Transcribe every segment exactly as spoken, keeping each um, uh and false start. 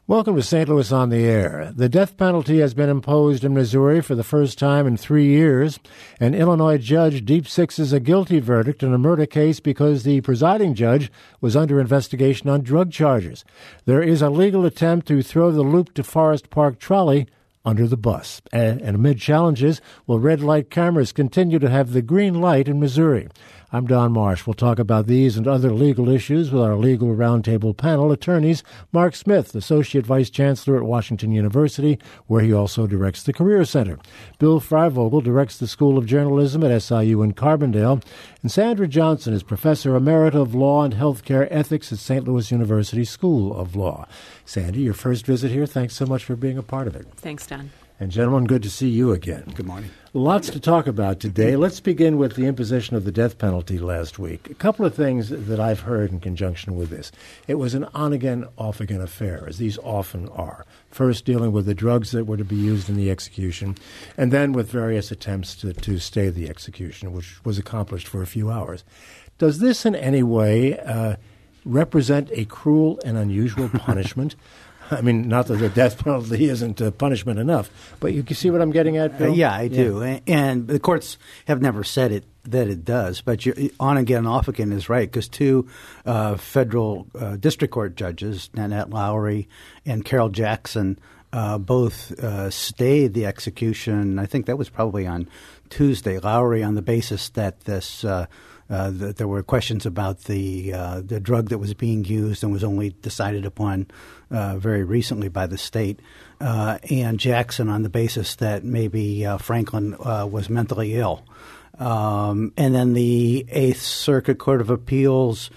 Welcome to Saint Louis on the Air. The death penalty has been imposed in Missouri for the first time in three years. An Illinois judge deep sixes a guilty verdict in a murder case because the presiding judge was under investigation on drug charges. There is a legal attempt to throw the Loop to Forest Park trolley under the bus. And, and amid challenges, will red light cameras continue to have the green light in Missouri? I'm Don Marsh. We'll talk about these and other legal issues with our legal roundtable panel attorneys, Mark Smith, Associate Vice Chancellor at Washington University, where he also directs the Career Center. Bill Freivogel directs the School of Journalism at S I U in Carbondale. And Sandra Johnson is Professor Emerita of Law and Healthcare Ethics at Saint Louis University School of Law. Sandy, your first visit here. Thanks so much for being a part of it. Thanks, Don. And gentlemen, good to see you again. Good morning. Lots to talk about today. Let's begin with the imposition of the death penalty last week. A couple of things that I've heard in conjunction with this. It was an on-again, off-again affair, as these often are. First dealing with the drugs that were to be used in the execution, and then with various attempts to, to stay the execution, which was accomplished for a few hours. Does this in any way uh, represent a cruel and unusual punishment? I mean, not that the death penalty isn't uh, punishment enough, but you can see what I'm getting at, Bill? Uh, yeah, I do. Yeah. And the courts have never said it that it does. But you're, on again, off again is right, because two uh, federal uh, district court judges, Nanette Lowry and Carol Jackson, uh, both uh, stayed the execution. I think that was probably on Tuesday. Lowry on the basis that this uh, Uh, that there were questions about the uh, the drug that was being used and was only decided upon uh, very recently by the state, uh, and Jackson on the basis that maybe uh, Franklin uh, was mentally ill. Um, and then the Eighth Circuit Court of Appeals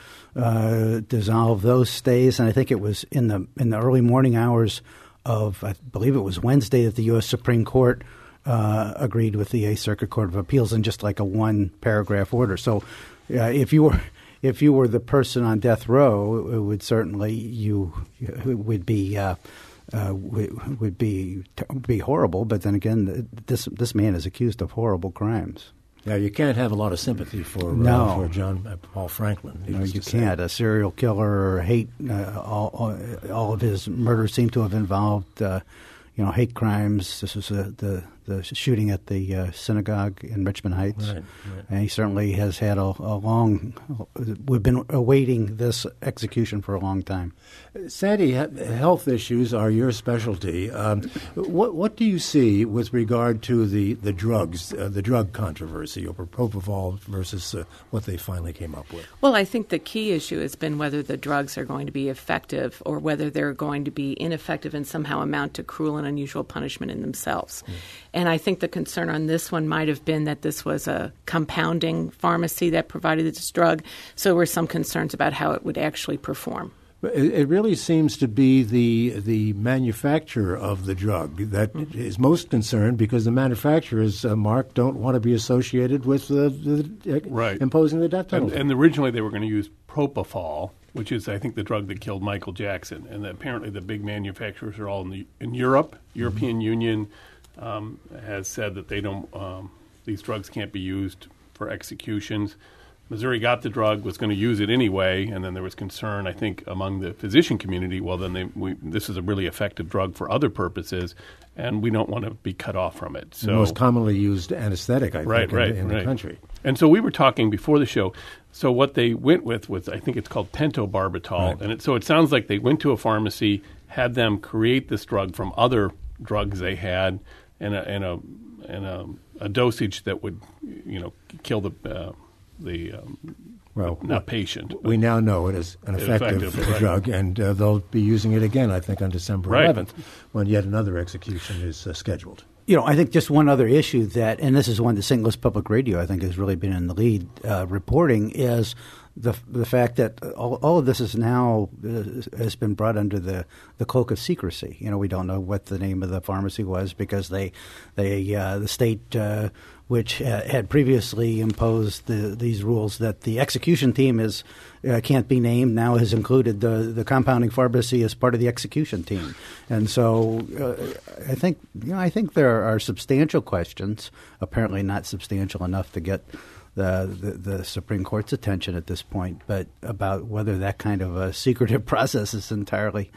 uh, dissolved those stays, and I think it was in the in the early morning hours of, I believe it was Wednesday, that the U S Supreme Court Uh, agreed with the Eighth Circuit Court of Appeals in just like a one-paragraph order. So, uh, if you were if you were the person on death row, it would certainly you it would be uh, uh, would, would be be horrible. But then again, this this man is accused of horrible crimes. Yeah, you can't have a lot of sympathy for no. uh, for John uh, Paul Franklin. No, you can't. A serial killer, hate. Uh, all, all of his murders seem to have involved, uh, you know, hate crimes. This was uh, the the shooting at the uh, synagogue in Richmond Heights, right, right. And he certainly has had a, a long. We've been awaiting this execution for a long time. Sandy, health issues are your specialty. Um, what what do you see with regard to the the drugs, uh, the drug controversy over propofol versus uh, what they finally came up with? Well, I think the key issue has been whether the drugs are going to be effective or whether they're going to be ineffective and somehow amount to cruel and unusual punishment in themselves. Mm. And I think the concern on this one might have been that this was a compounding pharmacy that provided this drug, so there were some concerns about how it would actually perform. It really seems to be the the manufacturer of the drug that mm-hmm. is most concerned, because the manufacturers, uh, Mark, don't want to be associated with the, the right. imposing the death penalty. And, and originally they were going to use propofol, which is, I think, the drug that killed Michael Jackson. And apparently the big manufacturers are all in, the, in Europe. European mm-hmm. Union um, has said that they don't. Um, these drugs can't be used for executions. Missouri got the drug, was going to use it anyway, and then there was concern, I think, among the physician community. Well, then they, we, this is a really effective drug for other purposes, and we don't want to be cut off from it. So, the most commonly used anesthetic, I right, think, right, in, in right. the country. And so we were talking before the show. So what they went with was, I think it's called pentobarbital, right. and it, so it sounds like they went to a pharmacy, had them create this drug from other drugs they had, and a and a and a, a dosage that would, you know, kill the. Uh, the um, well, not patient. We now know it is an effective, effective right. drug, and uh, they'll be using it again, I think, on December right. eleventh, when yet another execution is uh, scheduled. You know, I think just one other issue that, and this is one that Saint Louis Public Radio, I think, has really been in the lead uh, reporting, is the the fact that all, all of this is now uh, has been brought under the, the cloak of secrecy. You know, we don't know what the name of the pharmacy was because they they uh, the state, uh, which uh, had previously imposed the, these rules that the execution team is uh, can't be named, now has included the the compounding pharmacy as part of the execution team. And so uh, I think you know I think there are substantial questions, apparently not substantial enough to get The, the, the Supreme Court's attention at this point, but about whether that kind of a secretive process is entirely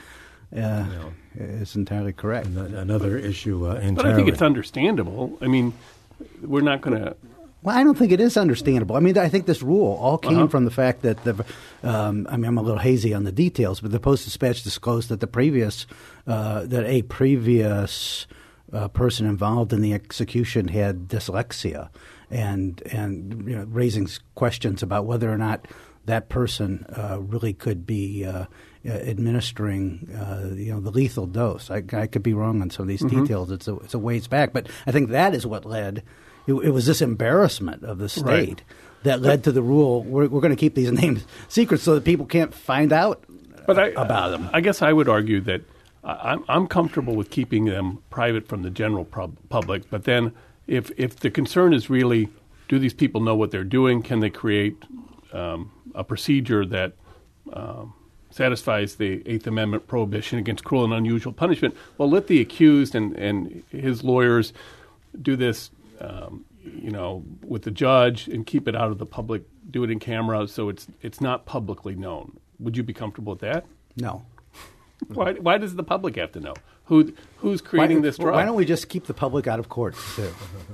uh, is entirely correct. Another issue uh, entirely. But I think it's understandable. I mean, we're not going to. Well, I don't think it is understandable. I mean, I think this rule all came Uh-huh. from the fact that the, um, I mean, I'm a little hazy on the details, but the Post-Dispatch disclosed that the previous, uh, that a previous uh, person involved in the execution had dyslexia, and and you know, raising questions about whether or not that person uh, really could be uh, administering, uh, you know, the lethal dose. I, I could be wrong on some of these Mm-hmm. details. It's a, it's a ways back, but I think that is what led. It, it was this embarrassment of the state Right. that led to the rule. We're, we're going to keep these names secret so that people can't find out But I, about them. I guess I would argue that I- I'm, I'm comfortable with keeping them private from the general pub- public. But then, if if the concern is really, do these people know what they're doing? Can they create um, a procedure that um, satisfies the Eighth Amendment prohibition against cruel and unusual punishment? Well, let the accused and, and his lawyers do this, um, you know, with the judge and keep it out of the public. Do it in camera so it's it's not publicly known. Would you be comfortable with that? No. Why, why does the public have to know who who's creating why, this drug? Why don't we just keep the public out of court, too?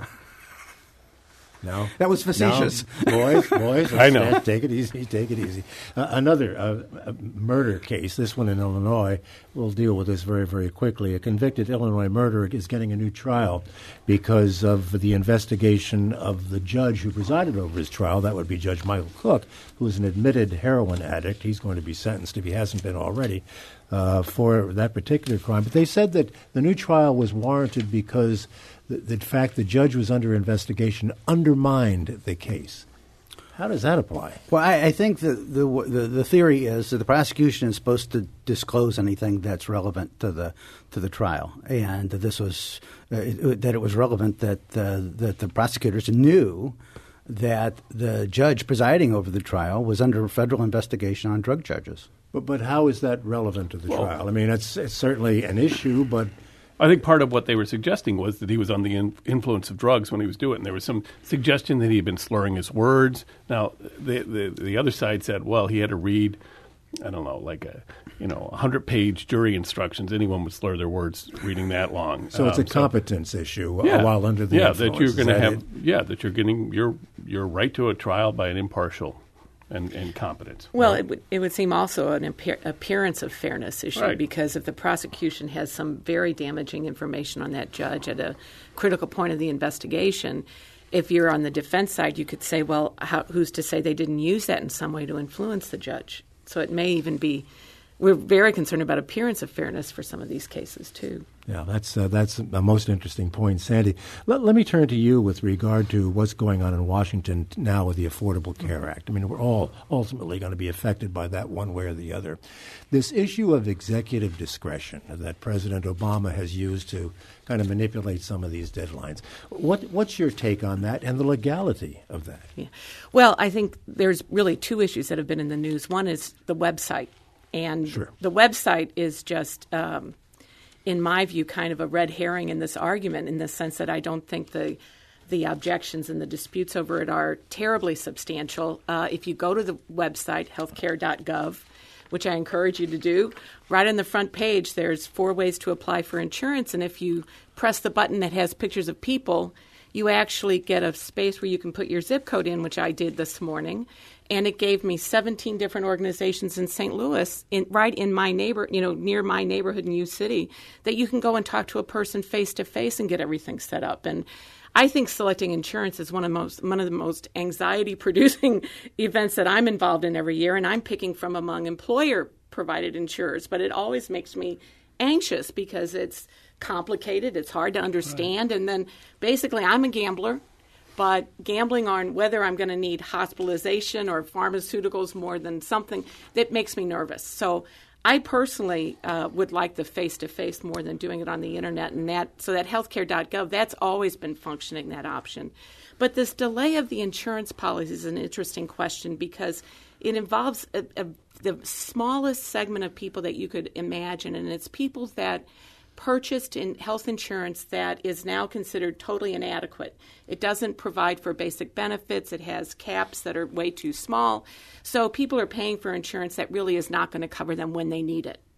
No. That was facetious. No. Boys, boys, I know. let's take it easy, take it easy. Uh, another uh, murder case, this one in Illinois, we'll deal with this very, very quickly. A convicted Illinois murderer is getting a new trial because of the investigation of the judge who presided over his trial. That would be Judge Michael Cook, who is an admitted heroin addict. He's going to be sentenced, if he hasn't been already, uh, for that particular crime. But they said that the new trial was warranted because the, the fact the judge was under investigation undermined the case. How does that apply? Well, I, I think the, the the the theory is that the prosecution is supposed to disclose anything that's relevant to the to the trial, and that this was uh, it, that it was relevant that uh, that the prosecutors knew that the judge presiding over the trial was under federal investigation on drug charges. But but how is that relevant to the Well- trial? I mean, it's, it's certainly an issue, but I think part of what they were suggesting was that he was on the in- influence of drugs when he was doing it. And there was some suggestion that he had been slurring his words. Now, the, the the other side said, well, he had to read, I don't know, like a you know, a hundred-page jury instructions. Anyone would slur their words reading that long. so it's a Um, competence issue yeah. while under the yeah, influence. that you're Is going to that have it? yeah that you're getting your your right to a trial by an impartial and, and competence. Well, right? it would it would seem also an appear, appearance of fairness issue Right. because if the prosecution has some very damaging information on that judge at a critical point of the investigation, if you're on the defense side, you could say, well, how, who's to say they didn't use that in some way to influence the judge? So it may even be. We're very concerned about appearance of fairness for some of these cases too. Yeah, that's uh, that's a most interesting point, Sandy. Let, let me turn to you with regard to what's going on in Washington now with the Affordable Care Act. I mean, we're all ultimately going to be affected by that one way or the other. This issue of executive discretion that President Obama has used to kind of manipulate some of these deadlines. What what's your take on that and the legality of that? Yeah. Well, I think there's really two issues that have been in the news. One is the website. And Sure. the website is just, um, in my view, kind of a red herring in this argument in the sense that I don't think the the objections and the disputes over it are terribly substantial. Uh, if you go to the website, healthcare dot gov, which I encourage you to do, right on the front page there's four ways to apply for insurance. And if you press the button that has pictures of people, you actually get a space where you can put your zip code in, which I did this morning. And it gave me seventeen different organizations in Saint Louis, in, right in my neighbor, you know, near my neighborhood in U City, that you can go and talk to a person face to face and get everything set up. And I think selecting insurance is one of most one of the most anxiety-producing events that I'm involved in every year, and I'm picking from among employer-provided insurers. But it always makes me anxious because it's complicated, it's hard to understand, right. And then basically I'm a gambler. But gambling on whether I'm going to need hospitalization or pharmaceuticals more than something, that makes me nervous. So I personally uh, would like the face-to-face more than doing it on the Internet. And that, so that healthcare dot gov, that's always been functioning, that option. But this delay of the insurance policy is an interesting question because it involves a, a, the smallest segment of people that you could imagine, and it's people that purchased in health insurance that is now considered totally inadequate. It doesn't provide for basic benefits. It has caps that are way too small. So people are paying for insurance that really is not going to cover them when they need it.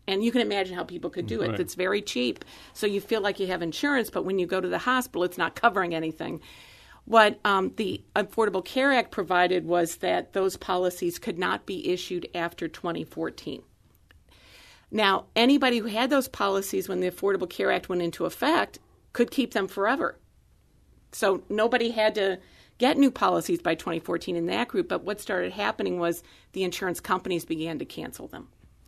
And you can imagine how people could do it. Right. It's very cheap. So you feel like you have insurance, but when you go to the hospital, it's not covering anything. What um, the Affordable Care Act provided was that those policies could not be issued after twenty fourteen. Now, anybody who had those policies when the Affordable Care Act went into effect could keep them forever. So nobody had to get new policies by twenty fourteen in that group, but what started happening was the insurance companies began to cancel them.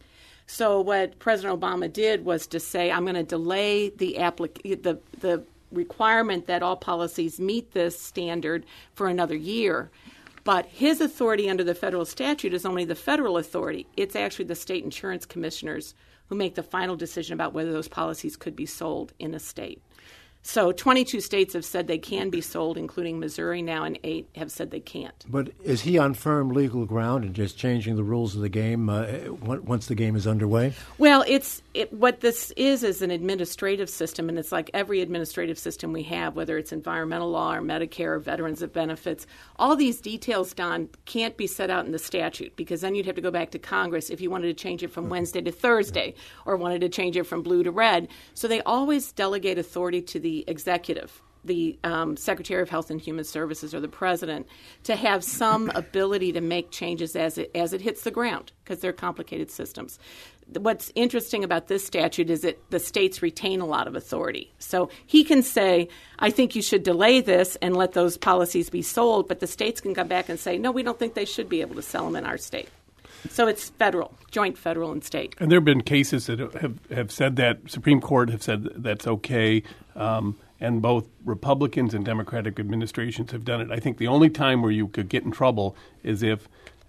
So what President Obama did was to say, I'm going to delay the, applic- the the requirement that all policies meet this standard for another year. But his authority under the federal statute is only the federal authority. It's actually the state insurance commissioners who make the final decision about whether those policies could be sold in a state. So twenty-two states have said they can be sold, including Missouri now, and eight have said they can't. But is he on firm legal ground and just changing the rules of the game uh, once the game is underway? Well, it's it, what this is is an administrative system, and it's like every administrative system we have, whether it's environmental law or Medicare or Veterans of Benefits. All these details, Don, can't be set out in the statute because then you'd have to go back to Congress if you wanted to change it from Wednesday to Thursday or wanted to change it from blue to red. So they always delegate authority to the executive, the um, Secretary of Health and Human Services or the President, to have some ability to make changes as it as it hits the ground because they're complicated systems. What's interesting about this statute is that the states retain a lot of authority. So he can say, I think you should delay this and let those policies be sold, but the states can come back and say, no, we don't think they should be able to sell them in our state. So it's federal, joint federal and state. And there have been cases that have, have said that, Supreme Court have said that's okay, um, and both Republicans and Democratic administrations have done it. I think the only time where you could get in trouble is if,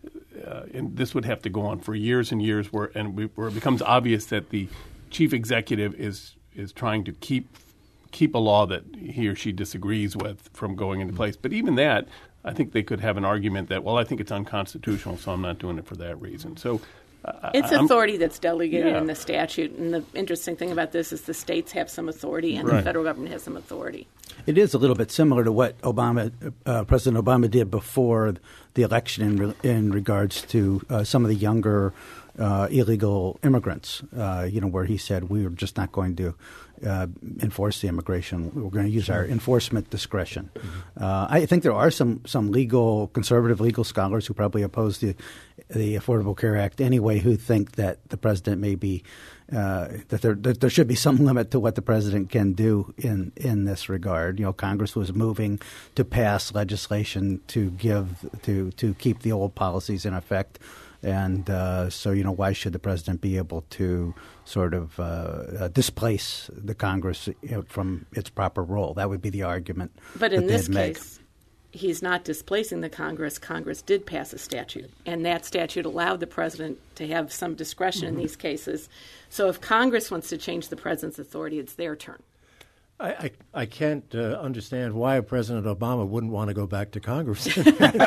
uh, and this would have to go on for years and years, where and we, where it becomes obvious that the chief executive is is trying to keep keep a law that he or she disagrees with from going into place. But even that, I think they could have an argument that, well, I think it's unconstitutional, so I'm not doing it for that reason. So uh, it's I'm, authority that's delegated yeah. in the statute. And the interesting thing about this is the states have some authority and right. the federal government has some authority. It is a little bit similar to what Obama, uh, President Obama did before the election in, re- in regards to uh, some of the younger uh, illegal immigrants, uh, you know, where he said we were just not going to uh, enforce the immigration. We're going to use our enforcement discretion. Mm-hmm. Uh, I think there are some, some legal, conservative legal scholars who probably oppose the, the Affordable Care Act anyway, who think that the president may be Uh, that there that there should be some limit to what the president can do in, in this regard. You know, Congress was moving to pass legislation to give to to keep the old policies in effect, and uh, so you know why should the president be able to sort of uh, uh, displace the Congress you know, from its proper role? That would be the argument. But in that this they'd make. case, he's not displacing the Congress. Congress did pass a statute, and that statute allowed the president to have some discretion mm-hmm. in these cases. So if Congress wants to change the president's authority, it's their turn. I, I, I can't uh, understand why President Obama wouldn't want to go back to Congress and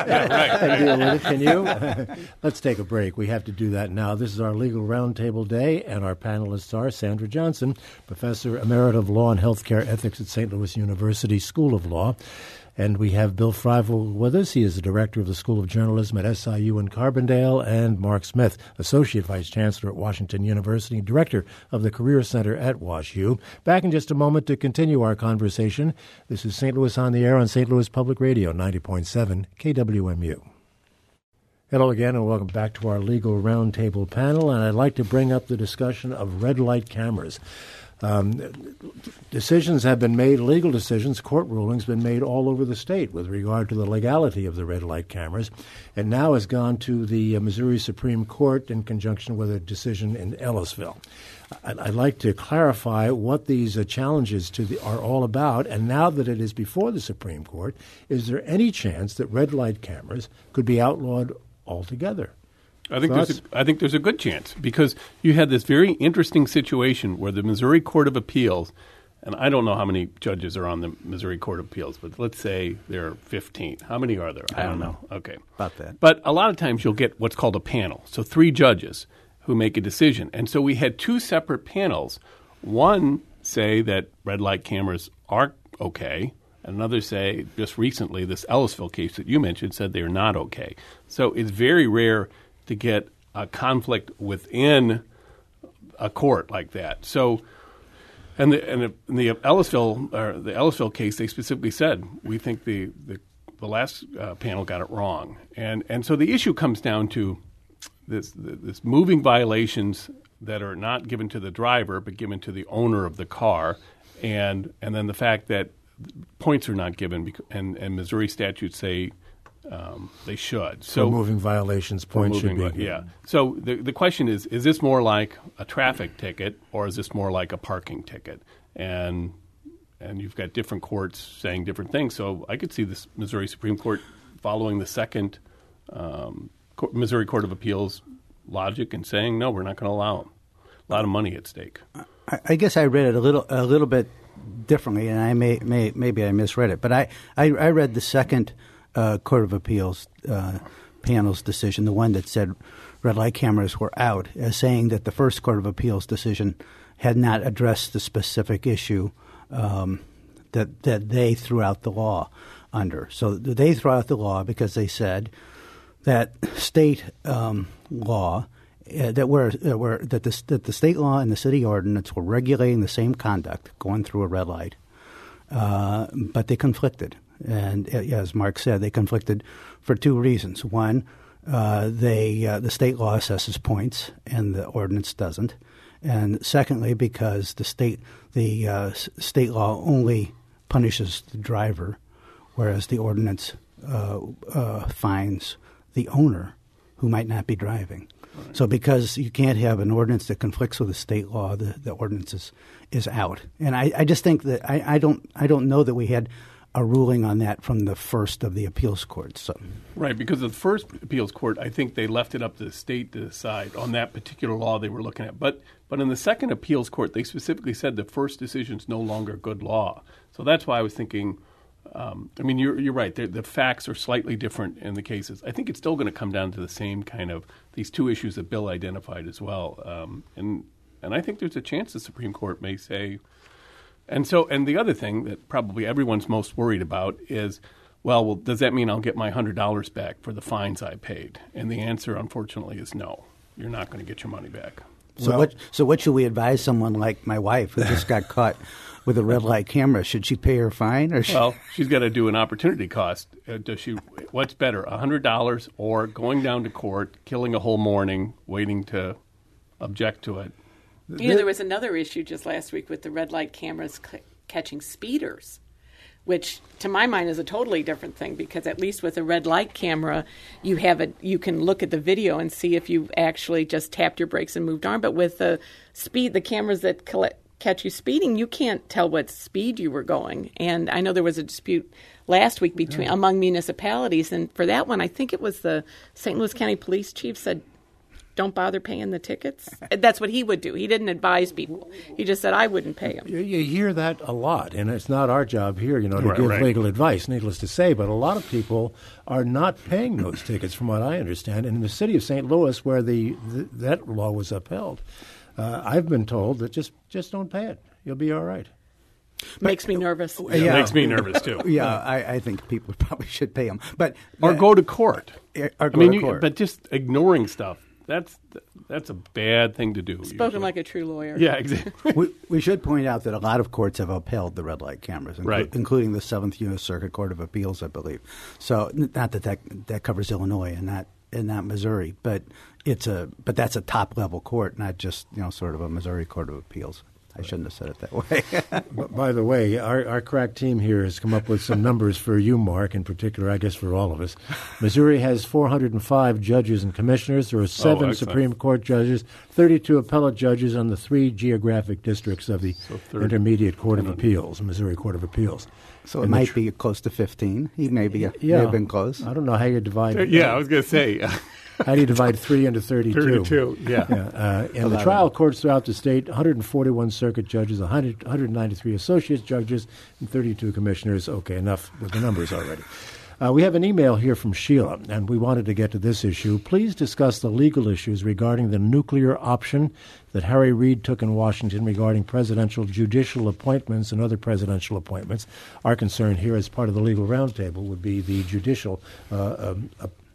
deal with it. Can you? Let's take a break. We have to do that now. This is our Legal Roundtable Day, and our panelists are Sandra Johnson, Professor Emerita of Law and Healthcare Ethics at Saint Louis University School of Law. And we have Bill Freivel with us. He is the director of the School of Journalism at S I U in Carbondale, and Mark Smith, Associate Vice Chancellor at Washington University, Director of the Career Center at WashU. Back in just a moment to continue our conversation. This is Saint Louis on the Air on Saint Louis Public Radio, ninety point seven K W M U. Hello again, and welcome back to our Legal Roundtable panel. And I'd like to bring up the discussion of red light cameras. Um, decisions have been made, legal decisions, court rulings been made all over the state with regard to the legality of the red light cameras, and now has gone to the uh, Missouri Supreme Court in conjunction with a decision in Ellisville. I'd, I'd like to clarify what these uh, challenges to the, are all about, and now that it is before the Supreme Court, is there any chance that red light cameras could be outlawed altogether? I think there's a, I think there's a good chance because you had this very interesting situation where the Missouri Court of Appeals, and I don't know how many judges are on the Missouri Court of Appeals, but let's say there are fifteen. How many are there? I, I don't know. know. Okay. About that. But a lot of times you'll get what's called a panel, so three judges who make a decision. And so we had two separate panels. One say that red light cameras are okay, and another say just recently this Ellisville case that you mentioned said they are not okay. So it's very rare to get a conflict within a court like that. So, and the and the, and the Ellisville or the Ellisville case, they specifically said we think the the, the last uh, panel got it wrong, and and so the issue comes down to this this moving violations that are not given to the driver but given to the owner of the car, and and then the fact that points are not given, because, and and Missouri statutes say. Um, they should. So for moving violations, points should be. Yeah. So the the question is: is this more like a traffic ticket, or is this more like a parking ticket? And and you've got different courts saying different things. So I could see this Missouri Supreme Court following the second um, Co- Missouri Court of Appeals logic and saying, no, we're not going to allow them. A lot of money at stake. I, I guess I read it a little a little bit differently, and I may, may maybe I misread it, but I I, I read the second. Uh, Court of Appeals uh, panel's decision, the one that said red light cameras were out, as saying that the first Court of Appeals decision had not addressed the specific issue um, that that they threw out the law under. So they threw out the law because they said that state um, law uh, that were uh, were that the that the state law and the city ordinance were regulating the same conduct going through a red light, uh, but they conflicted. And as Mark said, they conflicted for two reasons. One, uh, they uh, the state law assesses points, and the ordinance doesn't. And secondly, because the state the uh, state law only punishes the driver, whereas the ordinance uh, uh, fines the owner who might not be driving. Right. So because you can't have an ordinance that conflicts with the state law, the, the ordinance is, is out. And I, I just think that I, I don't I don't know that we had a ruling on that from the first of the appeals courts. So. Right, because of the first appeals court, I think they left it up to the state to decide on that particular law they were looking at. But but in the second appeals court, they specifically said the first decision is no longer good law. So that's why I was thinking, um, I mean, you're, you're right. The, the facts are slightly different in the cases. I think it's still going to come down to the same kind of these two issues that Bill identified as well. Um, and and I think there's a chance the Supreme Court may say, And so, and the other thing that probably everyone's most worried about is, well, well, does that mean I'll get my one hundred dollars back for the fines I paid? And the answer, unfortunately, is no. You're not going to get your money back. So well, what? So what should we advise someone like my wife who just got caught with a red light camera? Should she pay her fine, or should... well, she's got to do an opportunity cost. Uh, does she? What's better, one hundred dollars or going down to court, killing a whole morning, waiting to object to it? You know, there was another issue just last week with the red light cameras c- catching speeders, which to my mind is a totally different thing, because at least with a red light camera, you have a you can look at the video and see if you actually just tapped your brakes and moved on. But with the speed, the cameras that collect, catch you speeding, you can't tell what speed you were going. And I know there was a dispute last week between yeah. among municipalities, and for that one, I think it was the Saint Louis County Police Chief said, don't bother paying the tickets. That's what he would do. He didn't advise people. He just said, I wouldn't pay them. You, you hear that a lot, and it's not our job here, you know, to right, give right. legal advice, needless to say, but a lot of people are not paying those tickets, from what I understand. And in the city of Saint Louis, where the, the that law was upheld, uh, I've been told that just, just don't pay it. You'll be all right. Makes me nervous. Yeah, yeah. It makes me nervous, too. Yeah, I, I think people probably should pay them. But, or uh, go to court. Or I go mean, to you, court. but just ignoring stuff. That's that's a bad thing to do. Spoken usually. like a true lawyer. Yeah, exactly. we, we should point out that a lot of courts have upheld the red light cameras, inclu- right. including the Seventh Unit Circuit Court of Appeals, I believe. So not that that, that covers Illinois and not and not Missouri, but it's a but that's a top level court, not just you know sort of a Missouri Court of Appeals. I shouldn't have said it that way. But by the way, our, our crack team here has come up with some numbers for you, Mark, in particular, I guess for all of us. Missouri has four hundred five judges and commissioners. There are seven oh, Supreme Court judges, thirty-two appellate judges on the three geographic districts of the so Intermediate Court of Appeals, Missouri Court of Appeals. So it and might tr- be close to fifteen. He may, be, yeah, may have been close. I don't know how you divide. Yeah, I was going to say. How do you divide three into thirty-two? thirty-two, yeah. yeah uh, and the trial courts throughout the state, one hundred forty-one circuit judges, one hundred, one hundred ninety-three associate judges, and thirty-two commissioners. Okay, enough with the numbers already. Uh, we have an email here from Sheila, and we wanted to get to this issue. Please discuss the legal issues regarding the nuclear option that Harry Reid took in Washington regarding presidential judicial appointments and other presidential appointments. Our concern here as part of the legal roundtable would be the judicial uh, um,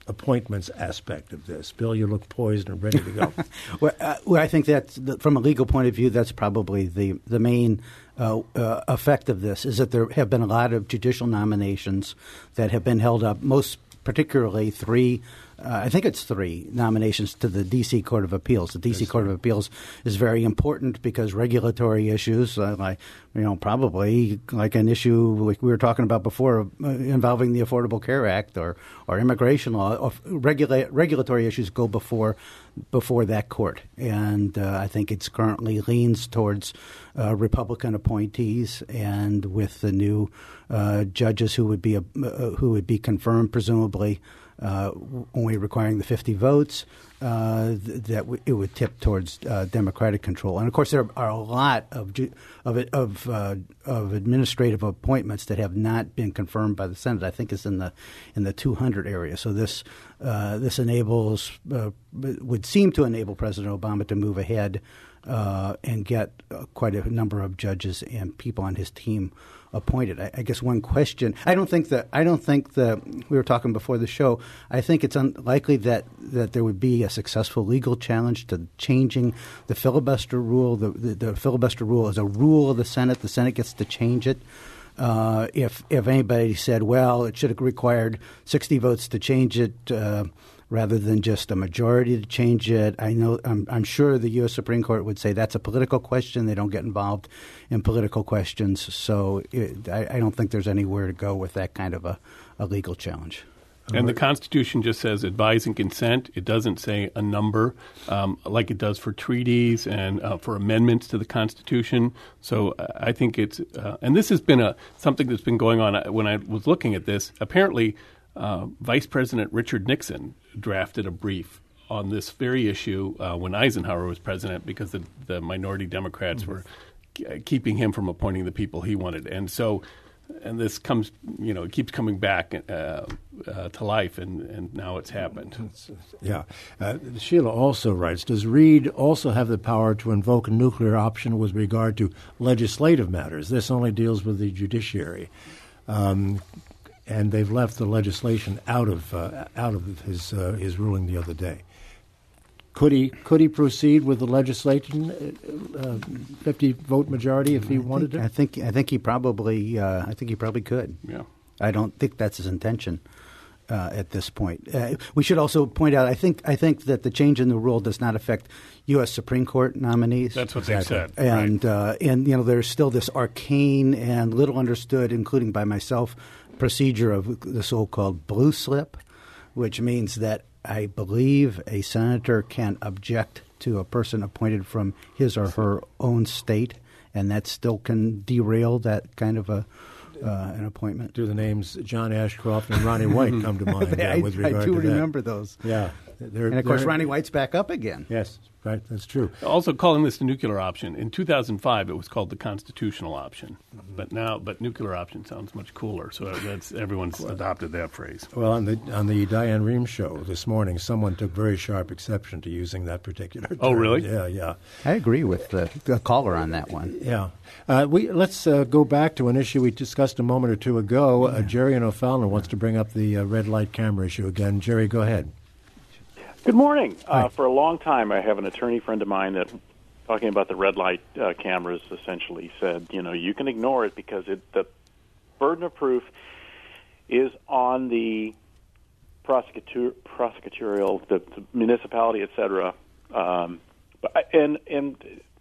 appointments aspect of this. Bill, you look poised and ready to go. well, uh, well, I think that from a legal point of view, that's probably the the main uh, uh, effect of this, is that there have been a lot of judicial nominations that have been held up, most particularly three Uh, I think it's three nominations to the D C Court of Appeals. The D C Court of Appeals is very important because regulatory issues, uh, like you know, probably like an issue like we were talking about before uh, involving the Affordable Care Act or, or immigration law, or regula- regulatory issues go before before that court. And uh, I think it's currently leans towards uh, Republican appointees, and with the new uh, judges who would be a, uh, who would be confirmed, presumably. Uh, only requiring the fifty votes, uh, th- that w- it would tip towards uh, Democratic control. And of course, there are a lot of ju- of it, of, uh, of administrative appointments that have not been confirmed by the Senate. I think it's in the in the two hundred area. So this uh, this enables uh, would seem to enable President Obama to move ahead uh, and get uh, quite a number of judges and people on his team appointed. I, I guess one question. I don't think that. I don't think that we were talking before the show. I think it's unlikely that, that there would be a successful legal challenge to changing the filibuster rule. The, the, the filibuster rule is a rule of the Senate. The Senate gets to change it. Uh, if if anybody said, well, it should have required sixty votes to change it, uh, rather than just a majority to change it. I know I'm, I'm sure the U S Supreme Court would say that's a political question. They don't get involved in political questions. So it, I, I don't think there's anywhere to go with that kind of a, a legal challenge. And the Constitution just says advise and consent. It doesn't say a number um, like it does for treaties and uh, for amendments to the Constitution. So uh, I think it's uh, – and this has been a something that's been going on when I was looking at this. Apparently, uh, Vice President Richard Nixon drafted a brief on this very issue uh, when Eisenhower was president because the, the minority Democrats mm-hmm. were k- keeping him from appointing the people he wanted. And so – and this comes, you know, it keeps coming back uh, uh, to life, and, and now it's happened. Yeah. Uh, Sheila also writes, does Reid also have the power to invoke a nuclear option with regard to legislative matters? This only deals with the judiciary. Um, and they've left the legislation out of uh, out of his uh, his ruling the other day. Could he could he proceed with the legislation, uh, fifty vote majority, if he I wanted think, to? I think I think he probably uh, I think he probably could. Yeah, I don't think that's his intention uh, at this point. Uh, we should also point out. I think I think that the change in the rule does not affect U S Supreme Court nominees. That's what they said. And right. uh, and you know there's still this arcane and little understood, including by myself, procedure of the so-called blue slip, which means that I believe a senator can object to a person appointed from his or her own state, and that still can derail that kind of a uh, an appointment. Do the names John Ashcroft and Ronnie White come to mind uh, I, with regard I do to that? remember those. Yeah. They're, and, of course, Ronnie White's back up again. Yes, right. That's true. Also, calling this the nuclear option. In two thousand five, it was called the constitutional option. Mm-hmm. But now, but nuclear option sounds much cooler. So that's everyone's adopted that phrase. Well, on the on the Diane Rehm show this morning, someone took very sharp exception to using that particular term. Oh, really? Yeah, yeah. I agree with the, the caller on that one. Yeah. Uh, we let's uh, go back to an issue we discussed a moment or two ago. Uh, Jerry and O'Fallon wants to bring up the uh, red light camera issue again. Jerry, go ahead. Good morning. Uh, for a long time, I have an attorney friend of mine that, talking about the red light uh, cameras, essentially said, you know, you can ignore it because it, the burden of proof is on the prosecutor, prosecutorial, the, the municipality, et cetera. Um, but, and, and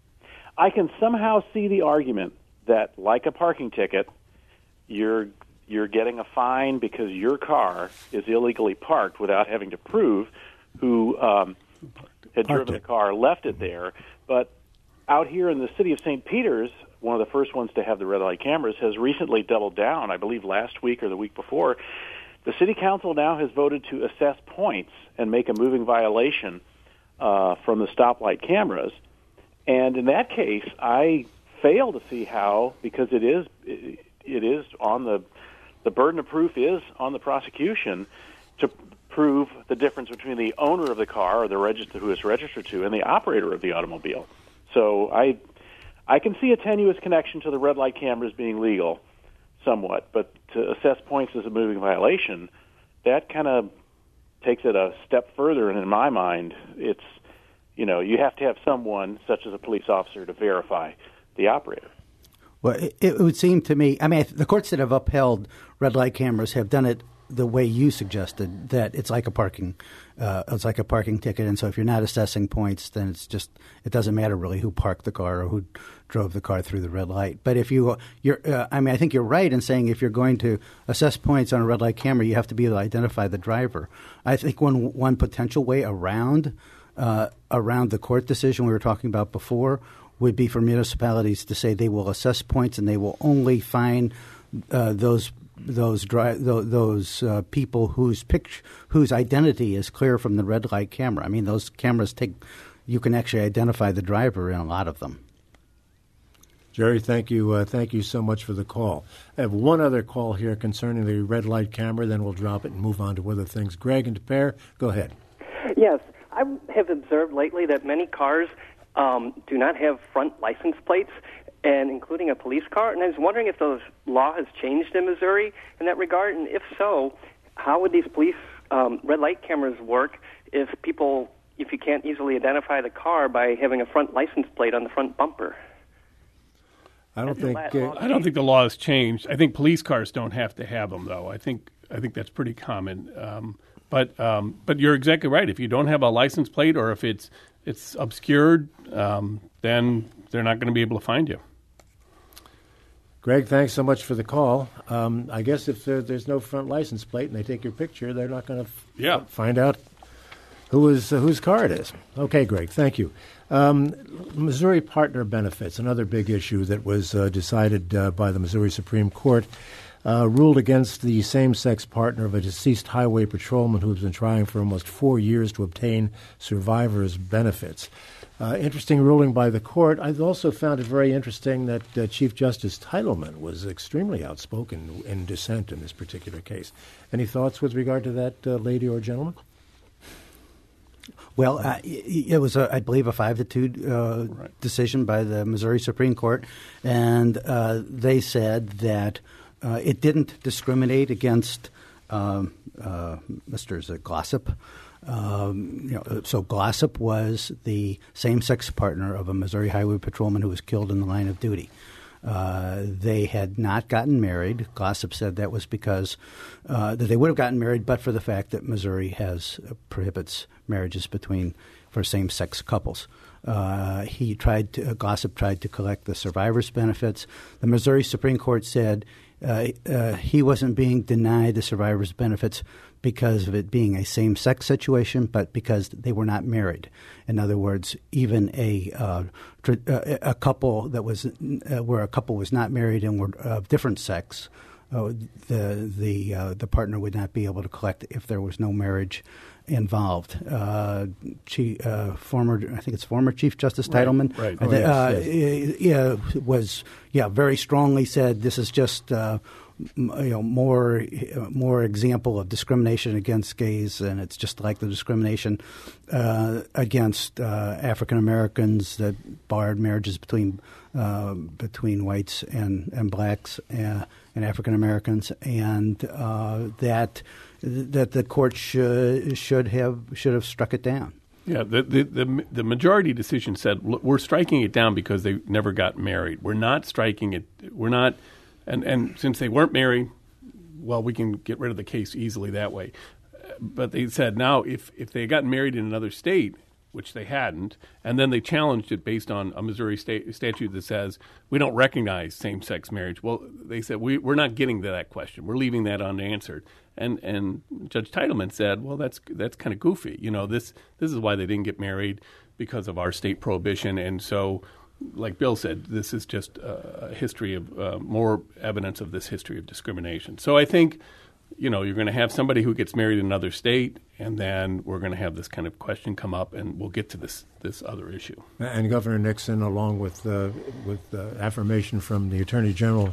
I can somehow see the argument that, like a parking ticket, you're you're getting a fine because your car is illegally parked without having to prove who um, had Parked driven it. the car, left it there. But out here in the city of Saint Peters, one of the first ones to have the red light cameras, has recently doubled down, I believe last week or the week before. The city council now has voted to assess points and make a moving violation uh, from the stoplight cameras. And in that case, I fail to see how, because it is it, it is on the the burden of proof is on the prosecution to prove the difference between the owner of the car or the register who is registered to and the operator of the automobile. So I I can see a tenuous connection to the red light cameras being legal somewhat, but to assess points as a moving violation, that kind of takes it a step further, and in my mind, it's, you know, you have to have someone, such as a police officer, to verify the operator. Well, it, it would seem to me, I mean, the courts that have upheld red light cameras have done it the way you suggested, that it's like a parking, uh, it's like a parking ticket, and so if you're not assessing points, then it's just, it doesn't matter really who parked the car or who drove the car through the red light. But if you, you're, uh, I mean, I think you're right in saying if you're going to assess points on a red light camera, you have to be able to identify the driver. I think one one potential way around uh, around the court decision we were talking about before would be for municipalities to say they will assess points and they will only fine uh, those those dri- those, those uh, people whose pict- whose identity is clear from the red light camera. I mean, those cameras take you can actually identify the driver in a lot of them. Jerry, thank you. Uh, thank you so much for the call. I have one other call here concerning the red light camera. Then we'll drop it and move on to other things. Greg and DePere, go ahead. Yes, I have observed lately that many cars um, do not have front license plates, and including a police car. And I was wondering if the law has changed in Missouri in that regard, and if so, how would these police um, red light cameras work if people, if you can't easily identify the car by having a front license plate on the front bumper? I don't think uh, I don't think the law has changed. I think police cars don't have to have them, though. I think I think that's pretty common. Um, but um, but you're exactly right. If you don't have a license plate, or if it's it's obscured, um, then they're not going to be able to find you. Greg, thanks so much for the call. Um, I guess if there, there's no front license plate and they take your picture, they're not going to f- yeah. find out who is uh, whose car it is. Okay, Greg, thank you. Um, Missouri partner benefits, another big issue that was uh, decided uh, by the Missouri Supreme Court, uh, ruled against the same-sex partner of a deceased highway patrolman who has been trying for almost four years to obtain survivors' benefits. Uh, interesting ruling by the court. I also found it very interesting that uh, Chief Justice Teitelman was extremely outspoken in dissent in this particular case. Any thoughts with regard to that uh, lady or gentleman? Well, uh, it was, a, I believe, a five to two uh, right. decision by the Missouri Supreme Court, and uh, they said that uh, it didn't discriminate against um, uh, Mister Glossop. Um, you know, so Glossop was the same-sex partner of a Missouri highway patrolman who was killed in the line of duty. Uh, they had not gotten married. Glossop said that was because uh, that they would have gotten married, but for the fact that Missouri has uh, prohibits marriages between for same-sex couples. Uh, he tried to, uh, Glossop tried to collect the survivors' benefits. The Missouri Supreme Court said uh, uh, he wasn't being denied the survivors' benefits because of it being a same-sex situation, but because they were not married. In other words, even a uh, tr- uh, a couple that was uh, where a couple was not married and were of different sex, uh, the the uh, the partner would not be able to collect if there was no marriage involved. Uh, chief, uh, former, I think it's former Chief Justice right, Teitelman, right. uh, Oh, yes, uh, yes. yeah, was yeah very strongly said this is just. Uh, you know, more more example of discrimination against gays, and it's just like the discrimination uh, against uh, African Americans that barred marriages between uh, between whites and and blacks uh, and African Americans, and uh, that that the court should should have should have struck it down. Yeah, the, the the the majority decision said we're striking it down because they never got married. We're not striking it. We're not. And and since they weren't married, well, we can get rid of the case easily that way. But they said now if, if they had gotten married in another state, which they hadn't, and then they challenged it based on a Missouri state statute that says we don't recognize same-sex marriage. Well, they said we, we're not getting to that question. We're leaving that unanswered. And and Judge Teitelman said, well, that's that's kind of goofy. You know, this this is why they didn't get married, because of our state prohibition. And so, like Bill said, this is just a history of uh, more evidence of this history of discrimination. So I think, you know, you're going to have somebody who gets married in another state, and then we're going to have this kind of question come up, and we'll get to this this other issue. And Governor Nixon, along with uh, with uh, affirmation from the Attorney General,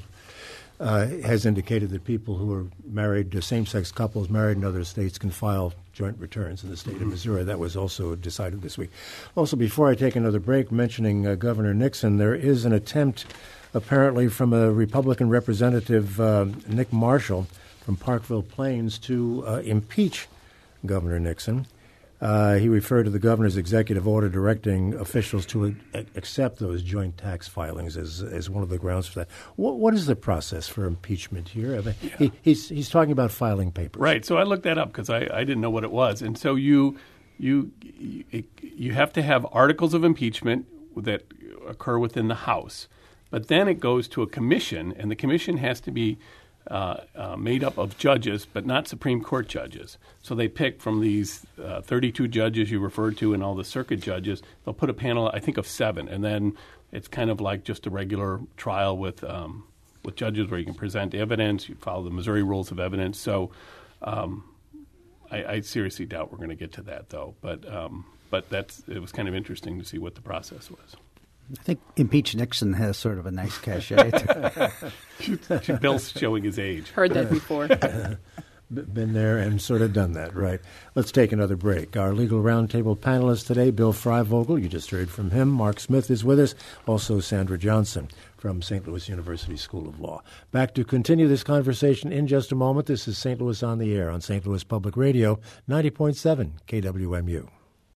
uh, has indicated that people who are married, uh, same-sex couples married in other states, can file joint returns in the state of Missouri. That was also decided this week. Also, before I take another break, mentioning uh, Governor Nixon, there is an attempt apparently from a Republican representative, uh, Nick Marshall, from Parkville Plains, to uh, impeach Governor Nixon. Uh, he referred to the governor's executive order directing officials to a- accept those joint tax filings as as one of the grounds for that. What, what is the process for impeachment here? I mean, yeah. he, he's he's talking about filing papers, right? So I looked that up because I, I didn't know what it was, and so you you you, you have to have articles of impeachment that occur within the House, but then it goes to a commission, and the commission has to be Uh, uh, made up of judges, but not Supreme Court judges. So they pick from these uh, thirty-two judges you referred to and all the circuit judges. They'll put a panel, I think, of seven, and then it's kind of like just a regular trial with um, with judges where you can present evidence. You follow the Missouri rules of evidence. So um, I, I seriously doubt we're going to get to that, though. But um, but that's it was kind of interesting to see what the process was. I think impeach Nixon has sort of a nice cachet. Bill's showing his age. Heard that before. Been there and sort of done that, right. Let's take another break. Our legal roundtable panelists today, Bill Freivogel, you just heard from him. Mark Smith is with us. Also Sandra Johnson from Saint Louis University School of Law. Back to continue this conversation in just a moment. This is Saint Louis on the Air on Saint Louis Public Radio, ninety point seven K W M U.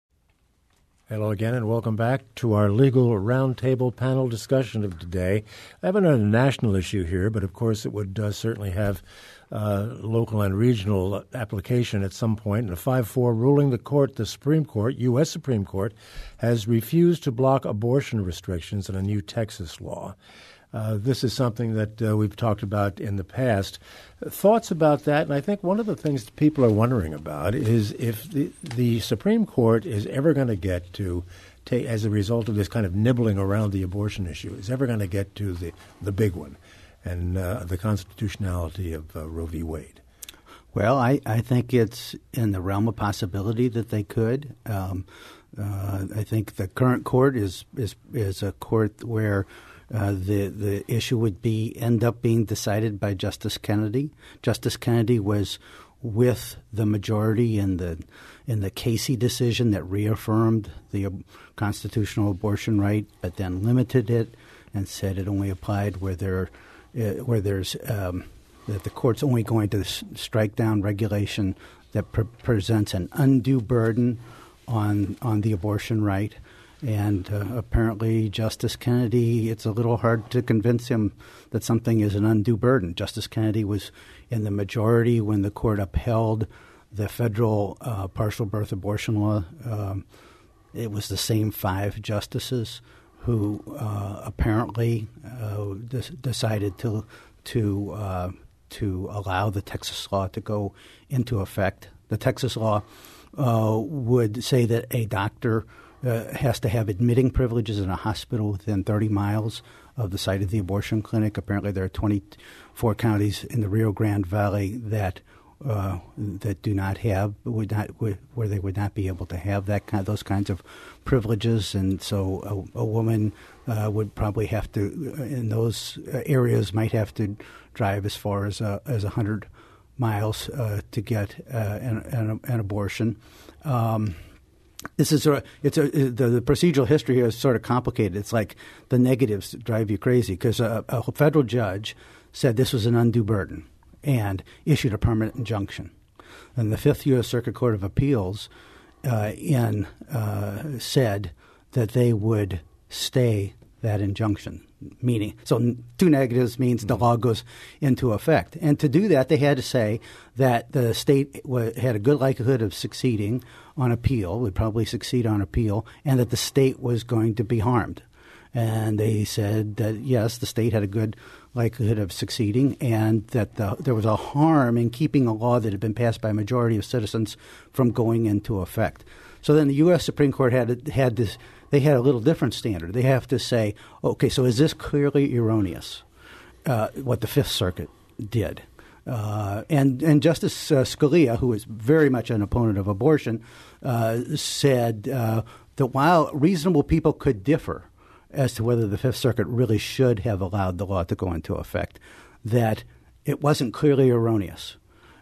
Hello again, and welcome back to our legal roundtable panel discussion of today. I haven't had a national issue here, but of course it would uh, certainly have uh, local and regional application at some point. In a five four ruling, the court, the Supreme Court, U S Supreme Court, has refused to block abortion restrictions in a new Texas law. Uh, this is something that uh, we've talked about in the past. Thoughts about that? And I think one of the things that people are wondering about is if the, the Supreme Court is ever going to get to, take, as a result of this kind of nibbling around the abortion issue, is ever going to get to the, the big one and uh, the constitutionality of uh, Roe v. Wade. Well, I, I think it's in the realm of possibility that they could. Um, uh, I think the current court is is, is a court where Uh, the the issue would be end up being decided by Justice Kennedy. Justice Kennedy was with the majority in the in the Casey decision that reaffirmed the uh, constitutional abortion right, but then limited it and said it only applied where there uh, where there's um, that the court's only going to s- strike down regulation that pre- presents an undue burden on on the abortion right. And uh, apparently Justice Kennedy, it's a little hard to convince him that something is an undue burden. Justice Kennedy was in the majority when the court upheld the federal uh, partial birth abortion law. Um, it was the same five justices who uh, apparently uh, de- decided to to uh, to allow the Texas law to go into effect. The Texas law uh, would say that a doctor Uh, has to have admitting privileges in a hospital within thirty miles of the site of the abortion clinic. Apparently, there are twenty-four counties in the Rio Grande Valley that uh, that do not have would not would, where they would not be able to have that kind, those kinds of privileges, and so a, a woman uh, would probably have to in those areas might have to drive as far as a, as a hundred miles uh, to get uh, an, an, an abortion. Um, This is sort of, it's a, the, the procedural history here is sort of complicated. It's like the negatives drive you crazy because a, a federal judge said this was an undue burden and issued a permanent injunction. And the Fifth U S Circuit Court of Appeals uh, in uh, said that they would stay that injunction. Meaning, so two negatives means the law goes into effect. And to do that, they had to say that the state w- had a good likelihood of succeeding on appeal, would probably succeed on appeal, and that the state was going to be harmed. And they said that, yes, the state had a good likelihood of succeeding and that the, there was a harm in keeping a law that had been passed by a majority of citizens from going into effect. So then the U S Supreme Court had had this. They had a little different standard. They have to say, okay, so is this clearly erroneous, uh, what the Fifth Circuit did? Uh, and, and Justice uh, Scalia, who is very much an opponent of abortion, uh, said uh, that while reasonable people could differ as to whether the Fifth Circuit really should have allowed the law to go into effect, that it wasn't clearly erroneous.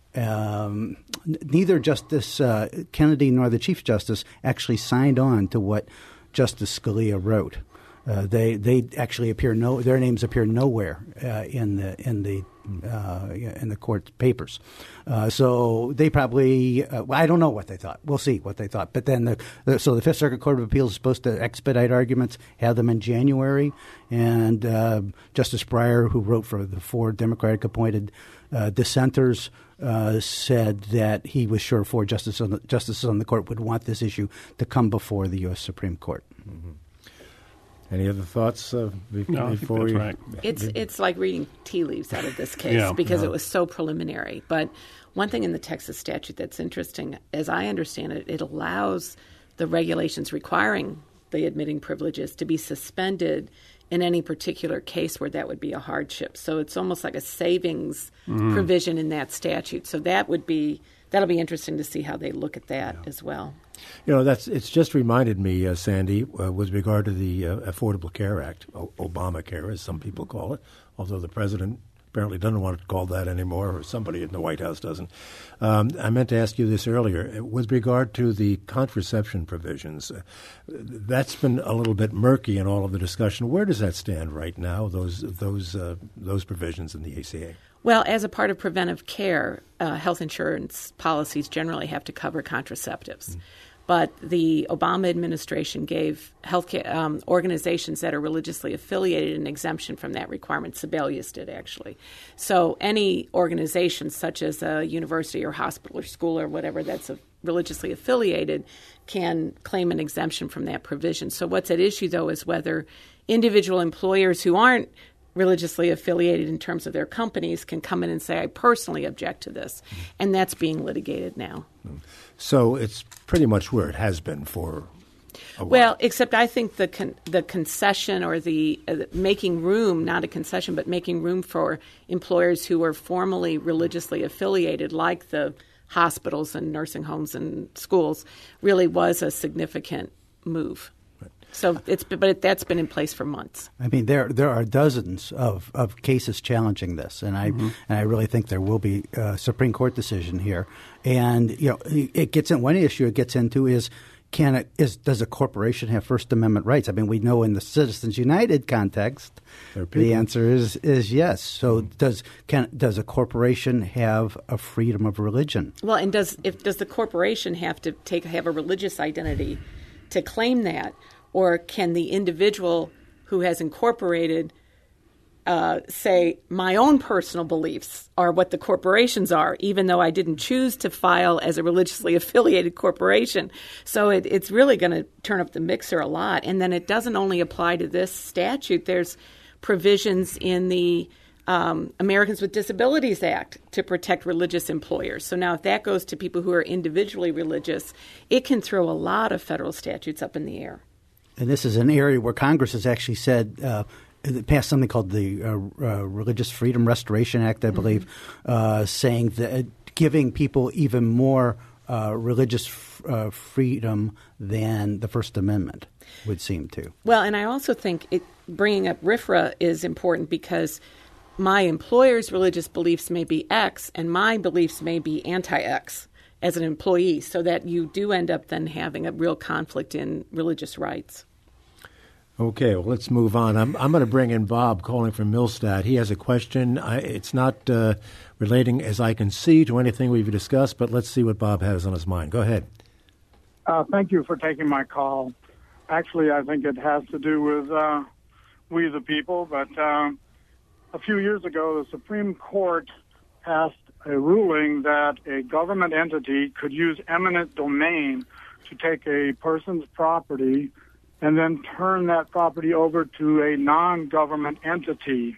Um, neither Justice uh, Kennedy nor the Chief Justice actually signed on to what Justice Scalia wrote. Uh, they they actually appear no their names appear nowhere uh, in the in the uh, in the court papers. Uh, so they probably uh, well, I don't know what they thought. We'll see what they thought. But then the, the so the Fifth Circuit Court of Appeals is supposed to expedite arguments, have them in January, and uh, Justice Breyer, who wrote for the four Democratic appointed uh, dissenters, uh, said that he was sure four justices on the, justices on the court would want this issue to come before the U S Supreme Court. Mm-hmm. Any other thoughts uh, be- no, before I think we? that's right. It's it's like reading tea leaves out of this case Yeah. because Yeah. it was so preliminary. But one thing in the Texas statute that's interesting, as I understand it, it allows the regulations requiring the admitting privileges to be suspended in any particular case where that would be a hardship. So it's almost like a savings Mm-hmm. provision in that statute. So that would be that'll be interesting to see how they look at that as well. You know, that's it's just reminded me, uh, Sandy, uh, with regard to the uh, Affordable Care Act, o- Obamacare, as some people call it, although the president apparently doesn't want it called that anymore, or somebody in the White House doesn't. Um, I meant to ask you this earlier. With regard to the contraception provisions, uh, that's been a little bit murky in all of the discussion. Where does that stand right now, those, those, uh, those provisions in the A C A? Well, as a part of preventive care, uh, health insurance policies generally have to cover contraceptives. Mm. But the Obama administration gave healthcare um, organizations that are religiously affiliated an exemption from that requirement. Sebelius did, actually. So any organization such as a university or hospital or school or whatever that's a religiously affiliated can claim an exemption from that provision. So what's at issue, though, is whether individual employers who aren't religiously affiliated in terms of their companies can come in and say, I personally object to this. And that's being litigated now. So it's pretty much where it has been for a while. Well, except I think the con- the concession or the uh, making room, not a concession, but making room for employers who are formally religiously affiliated, like the hospitals and nursing homes and schools, really was a significant move. So it's but it, that's been in place for months. I mean, there there are dozens of, of cases challenging this, and I mm-hmm. and I really think there will be a Supreme Court decision here. And you know, it gets in one issue. It gets into is can it is does a corporation have First Amendment rights? I mean, we know in the Citizens United context, the answer is is yes. So mm-hmm. does can does a corporation have a freedom of religion? Well, and does if does the corporation have to take have a religious identity to claim that? Or can the individual who has incorporated uh, say, my own personal beliefs are what the corporations are, even though I didn't choose to file as a religiously affiliated corporation? So it, it's really going to turn up the mixer a lot. And then it doesn't only apply to this statute. There's provisions in the Um, Americans with Disabilities Act to protect religious employers. So now if that goes to people who are individually religious, it can throw a lot of federal statutes up in the air. And this is an area where Congress has actually said, uh, passed something called the uh, uh, Religious Freedom Restoration Act, I believe, mm-hmm. uh, saying that uh, giving people even more uh, religious f- uh, freedom than the First Amendment would seem to. Well, and I also think it, bringing up R F R A is important because my employer's religious beliefs may be X and my beliefs may be anti-X as an employee, so that you do end up then having a real conflict in religious rights. Okay, well, let's move on. I'm, I'm going to bring in Bob calling from Millstadt. He has a question. I, it's not uh, relating, as I can see, to anything we've discussed, but let's see what Bob has on his mind. Go ahead. Uh, thank you for taking my call. Actually, I think it has to do with uh, we the people, but uh, a few years ago, the Supreme Court passed a ruling that a government entity could use eminent domain to take a person's property and then turn that property over to a non-government entity.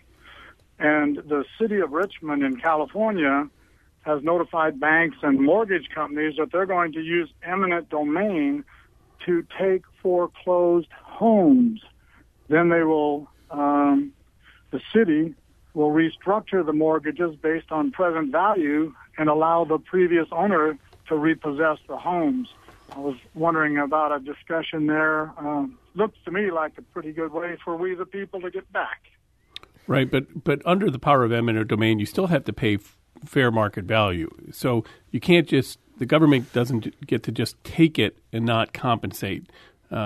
And the city of Richmond in California has notified banks and mortgage companies that they're going to use eminent domain to take foreclosed homes. Then they will, um, the city will restructure the mortgages based on present value and allow the previous owner to repossess the homes. I was wondering about a discussion there. Um, looks to me like a pretty good way for we the people to get back. Right, but but under the power of eminent domain, you still have to pay f- fair market value. So you can't just, the government doesn't get to just take it and not compensate uh, the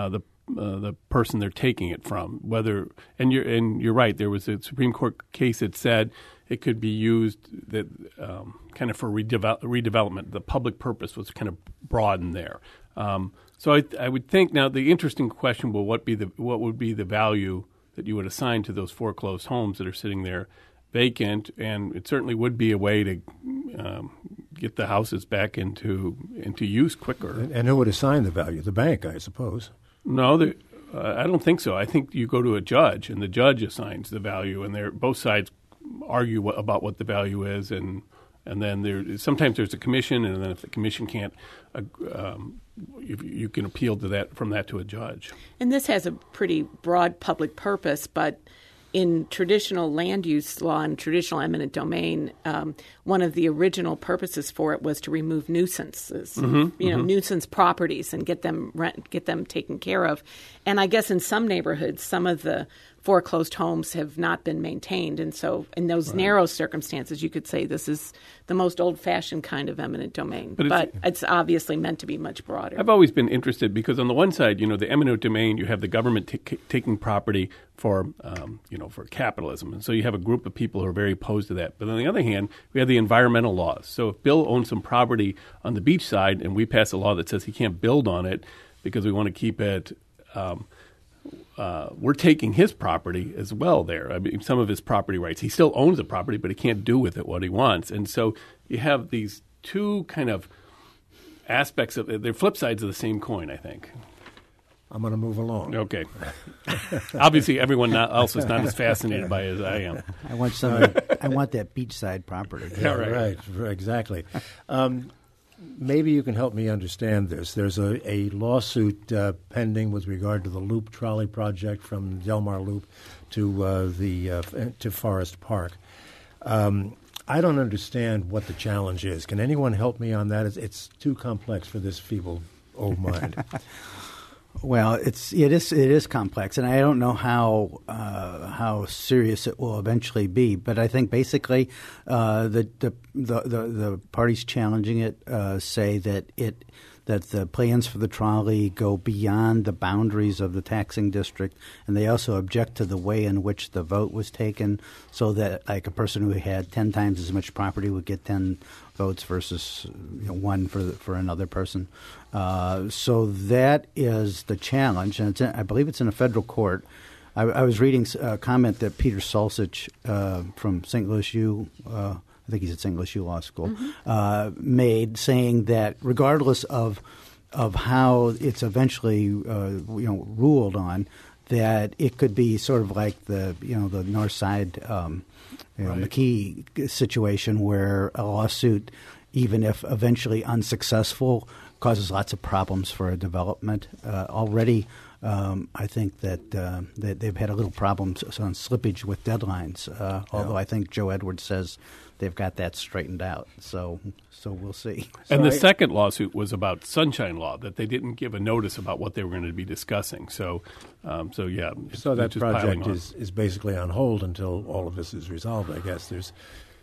uh, the person they're taking it from. Whether and you're and you're right. There was a Supreme Court case that said it could be used that um, kind of for redevelop, redevelopment. The public purpose was kind of broadened there. Um, so I, I would think now the interesting question will what be the what would be the value that you would assign to those foreclosed homes that are sitting there vacant, and it certainly would be a way to um, get the houses back into into use quicker. And, and who would assign the value? The bank, I suppose. No, the, uh, I don't think so. I think you go to a judge, and the judge assigns the value, and they're, both sides argue what, about what the value is, and and then there sometimes there's a commission, and then if the commission can't, uh, um, you, you can appeal to that from that to a judge. And this has a pretty broad public purpose, but in traditional land use law and traditional eminent domain, um, one of the original purposes for it was to remove nuisances, mm-hmm, you know, mm-hmm. nuisance properties and get them rent, get them taken care of. And I guess in some neighborhoods, some of the foreclosed homes have not been maintained. And so in those right. narrow circumstances, you could say this is the most old-fashioned kind of eminent domain. But, but it's, it's obviously meant to be much broader. I've always been interested because on the one side, you know, the eminent domain, you have the government t- taking property for, um, you know, for capitalism. And so you have a group of people who are very opposed to that. But on the other hand, we have the environmental laws. So if Bill owns some property on the beach side and we pass a law that says he can't build on it because we want to keep it um, – Uh, we're taking his property as well there. I mean, some of his property rights. He still owns the property, but he can't do with it what he wants. And so you have these two kind of aspects of – they're flip sides of the same coin, I think. I'm going to move along. Okay. Obviously, everyone not, else is not as fascinated by it as I am. I want some. Of that, I want that beachside property. Yeah, right. right. Exactly. Um, Maybe you can help me understand this. There's a, a lawsuit uh, pending with regard to the Loop Trolley Project from Delmar Loop to uh, the uh, to Forest Park. Um, I don't understand what the challenge is. Can anyone help me on that? It's, it's too complex for this feeble old mind. Well, it's it is it is complex, and I don't know how uh, how serious it will eventually be. But I think basically uh, the, the the the the parties challenging it uh, say that it that the plans for the trolley go beyond the boundaries of the taxing district, and they also object to the way in which the vote was taken, so that like a person who had ten times as much property would get ten votes versus you know, one for the, for another person. Uh, so that is the challenge, and it's in, I believe it's in a federal court. I, I was reading a comment that Peter Salsich uh, from Saint Louis U, uh, I think he's at Saint Louis U Law School, mm-hmm. uh, made, saying that regardless of of how it's eventually uh, you know ruled on, that it could be sort of like the you know the North Side um, you know, right. McKee situation, where a lawsuit, even if eventually unsuccessful, causes lots of problems for a development. Uh, already, um, I think that, uh, that they've had a little problems on slippage with deadlines, uh, although I think Joe Edwards says they've got that straightened out. So so we'll see. And so the I, second lawsuit was about Sunshine Law, that they didn't give a notice about what they were going to be discussing. So, um, so yeah. So that project is, is basically on hold until all of this is resolved, I guess. There's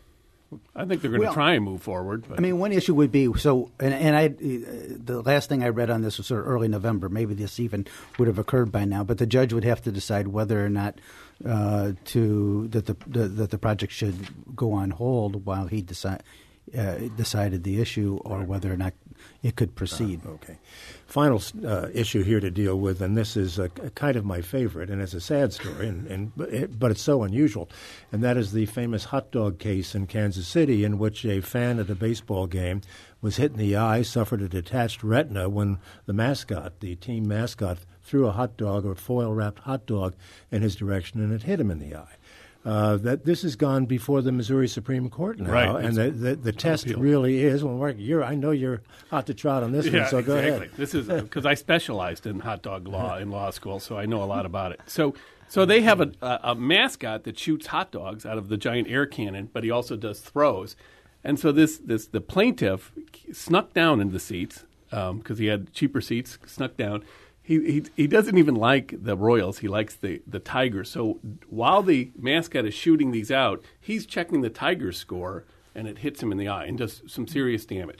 I think they're going well, to try and move forward. But. I mean, one issue would be so, and, and I, uh, the last thing I read on this was sort of early November. Maybe this even would have occurred by now, but the judge would have to decide whether or not uh, to that the, the that the project should go on hold while he decide, uh, decided the issue, or whether or not it could proceed. Uh, okay. Final uh, issue here to deal with, and this is a, a kind of my favorite, and it's a sad story, and, and but, it, but it's so unusual, and that is the famous hot dog case in Kansas City, in which a fan at a baseball game was hit in the eye, suffered a detached retina when the mascot, the team mascot, threw a hot dog or foil-wrapped hot dog in his direction, and it hit him in the eye. Uh, that this has gone before the Missouri Supreme Court now, right. and the, the, the test appeal. really is. Well, Mark, you're, I know you're hot to trot on this yeah, one, so go exactly. ahead. This is because I specialized in hot dog law in law school, so I know a lot about it. So, so they have a, a, a mascot that shoots hot dogs out of the giant air cannon, but he also does throws. And so this, this the plaintiff snuck down in the seats because um, he had cheaper seats, snuck down. He, he he doesn't even like the Royals. He likes the, the Tigers. So while the mascot is shooting these out, he's checking the Tigers score, and it hits him in the eye and does some serious damage.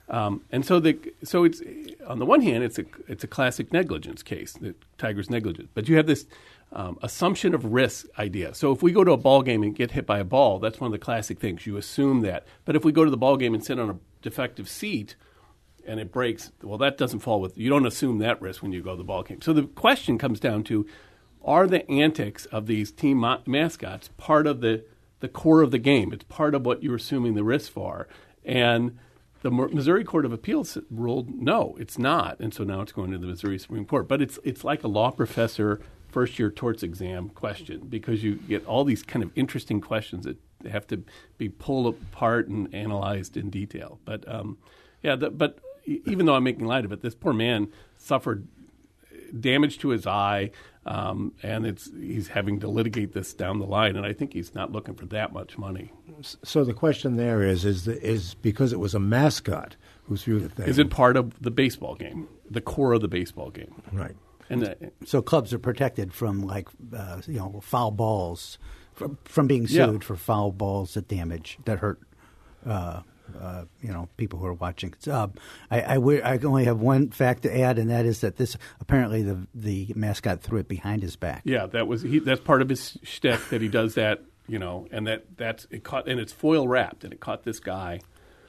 Um, and so the so it's on the one hand, it's a it's a classic negligence case, the Tigers negligence. But you have this um, assumption of risk idea. So if we go to a ball game and get hit by a ball, that's one of the classic things. You assume that. But if we go to the ball game and sit on a defective seat and it breaks, well, that doesn't fall with. You don't assume that risk when you go to the ball game. So the question comes down to: are the antics of these team ma- mascots part of the the core of the game? It's part of what you're assuming the risk for, and the Missouri Court of Appeals ruled no, it's not, and so now it's going to the Missouri Supreme Court. But it's it's like a law professor first-year torts exam question, because you get all these kind of interesting questions that have to be pulled apart and analyzed in detail. But um, yeah, the, but even though I'm making light of it, this poor man suffered damage to his eye, um, and it's he's having to litigate this down the line, and I think he's not looking for that much money. So the question there is, is, the, is because it was a mascot who threw the thing. Is it part of the baseball game, the core of the baseball game? Right. And the, so clubs are protected from, like, uh, you know, foul balls, from, from being sued yeah. for foul balls that damage, that hurt uh Uh, you know, people who are watching. Uh, I, I, I only have one fact to add, and that is that this apparently the the mascot threw it behind his back. Yeah, that was he, that's part of his shtick that he does that, you know, and that that's it caught, and it's foil wrapped, and it caught this guy.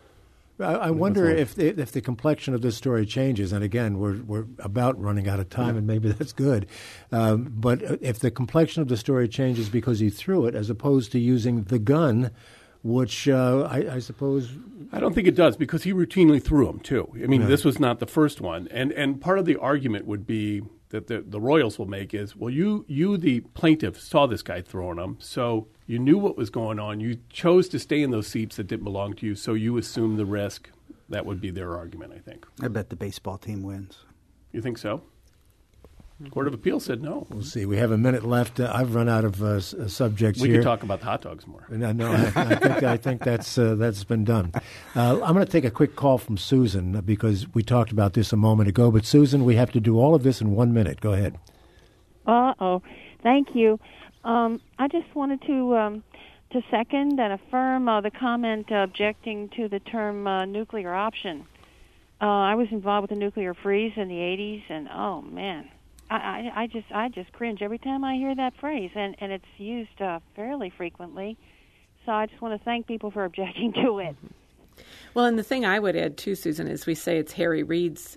I, I wonder if the, if the complexion of this story changes, and again, we're we're about running out of time, yeah. and maybe that's good. Um, but if the complexion of the story changes because he threw it, as opposed to using the gun. Which uh, I, I suppose I don't think it does, because he routinely threw them too. I mean, yeah. this was not the first one, and and part of the argument would be that the, the Royals will make is, well, you you the plaintiff saw this guy throwing them, so you knew what was going on. You chose to stay in those seats that didn't belong to you, so you assumed the risk. That would be their argument, I think. I bet the baseball team wins. You think so? Court of Appeal said no. We'll see. We have a minute left. Uh, I've run out of uh, s- subjects we here. We could talk about the hot dogs more. No, no I, I think I think that's uh, that's been done. Uh, I'm going to take a quick call from Susan, because we talked about this a moment ago. But Susan, we have to do all of this in one minute. Go ahead. Uh oh, thank you. Um, I just wanted to um, to second and affirm uh, the comment uh, objecting to the term uh, nuclear option. Uh, I was involved with the nuclear freeze in the eighties, and oh man. I, I just I just cringe every time I hear that phrase, and, and it's used uh, fairly frequently. So I just want to thank people for objecting to it. Well, and the thing I would add too, Susan, is we say it's Harry Reid's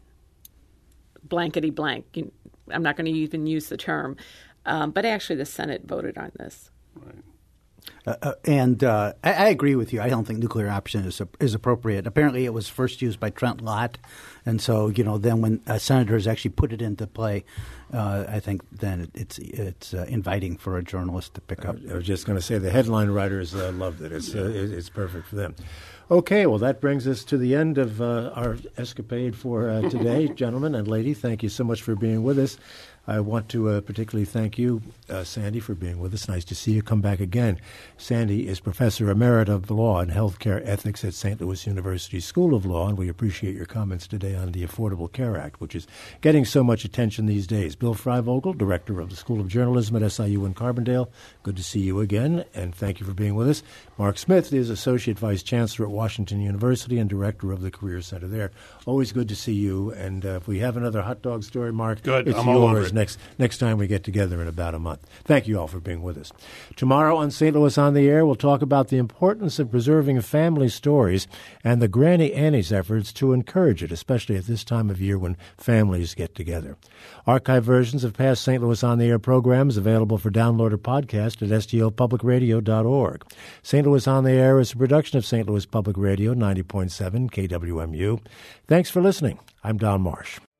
blankety blank. You, I'm not going to even use the term, um, but actually the Senate voted on this. Right. Uh, uh, and uh, I, I agree with you. I don't think nuclear option is is appropriate. Apparently, it was first used by Trent Lott, and so you know, then when uh, senators actually put it into play, uh, I think then it, it's it's uh, inviting for a journalist to pick up. I was just going to say the headline writers uh, loved it. It's uh, it's perfect for them. Okay, well, that brings us to the end of uh, our escapade for uh, today, gentlemen and lady. Thank you so much for being with us. I want to uh, particularly thank you, uh, Sandy, for being with us. Nice to see you. Come back again. Sandy is Professor Emerita of Law and Healthcare Ethics at Saint Louis University School of Law, and we appreciate your comments today on the Affordable Care Act, which is getting so much attention these days. Bill Freivogel, Director of the School of Journalism at S I U in Carbondale, good to see you again, and thank you for being with us. Mark Smith is Associate Vice Chancellor at Washington University and Director of the Career Center there. Always good to see you, and uh, if we have another hot dog story, Mark, good. it's I'm all over yours it. next next time we get together in about a month. Thank you all for being with us. Tomorrow on Saint Louis on the Air, we'll talk about the importance of preserving family stories and the Granny Annie's efforts to encourage it, especially at this time of year when families get together. Archive versions of past Saint Louis on the Air programs available for download or podcast at S T L public radio dot org. Saint Louis on the Air is a production of Saint Louis Public Radio, ninety point seven K W M U. Thanks for listening. I'm Don Marsh.